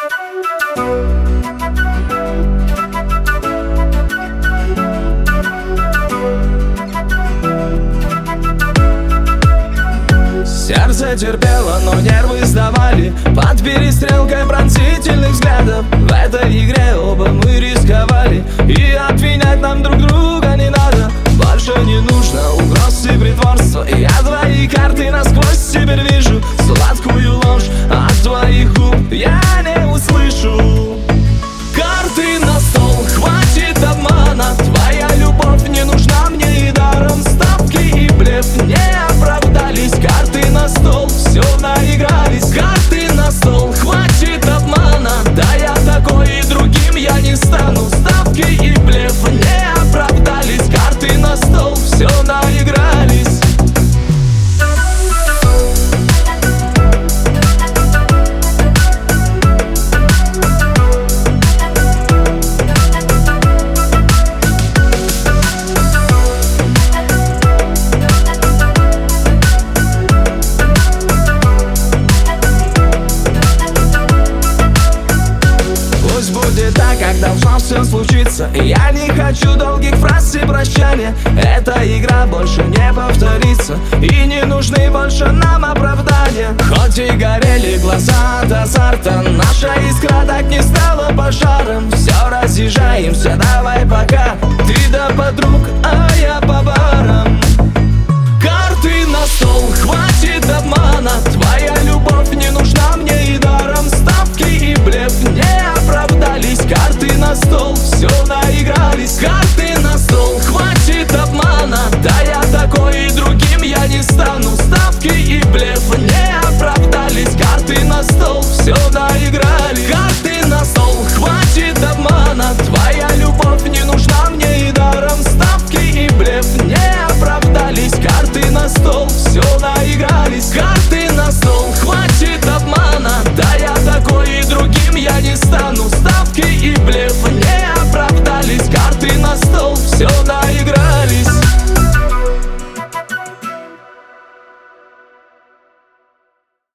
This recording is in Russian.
Сердце терпело, но нервы сдавали под перестрелкой пронзительных взглядов. В этой игре оба мы рисковали, и обвинять нам друг друга не надо. Больше не нужно угроз и притворства. Я твои карты насквозь теперь вижу. Сладкую ложь от твоих губ я не услышу. Карты на стол, хватит обмана. Твоя любовь не нужна мне и даром. Ставки и блеф не оправдались. Карты на стол, все наигрались. Карты на стол, хватит обмана. Да я такой и другим я не стану. Ставки и блеф не оправдались. Карты на стол, все наигрались. Как должно все случиться. Я не хочу долгих фраз и прощания. Эта игра больше не повторится, и не нужны больше нам оправдания. Хоть и горели глаза от азарта, наша искра так не стала пожаром. Все разъезжаемся, давай пока. Ты да подруг, а я по барам. Карты на стол, хватит обмана. Твоя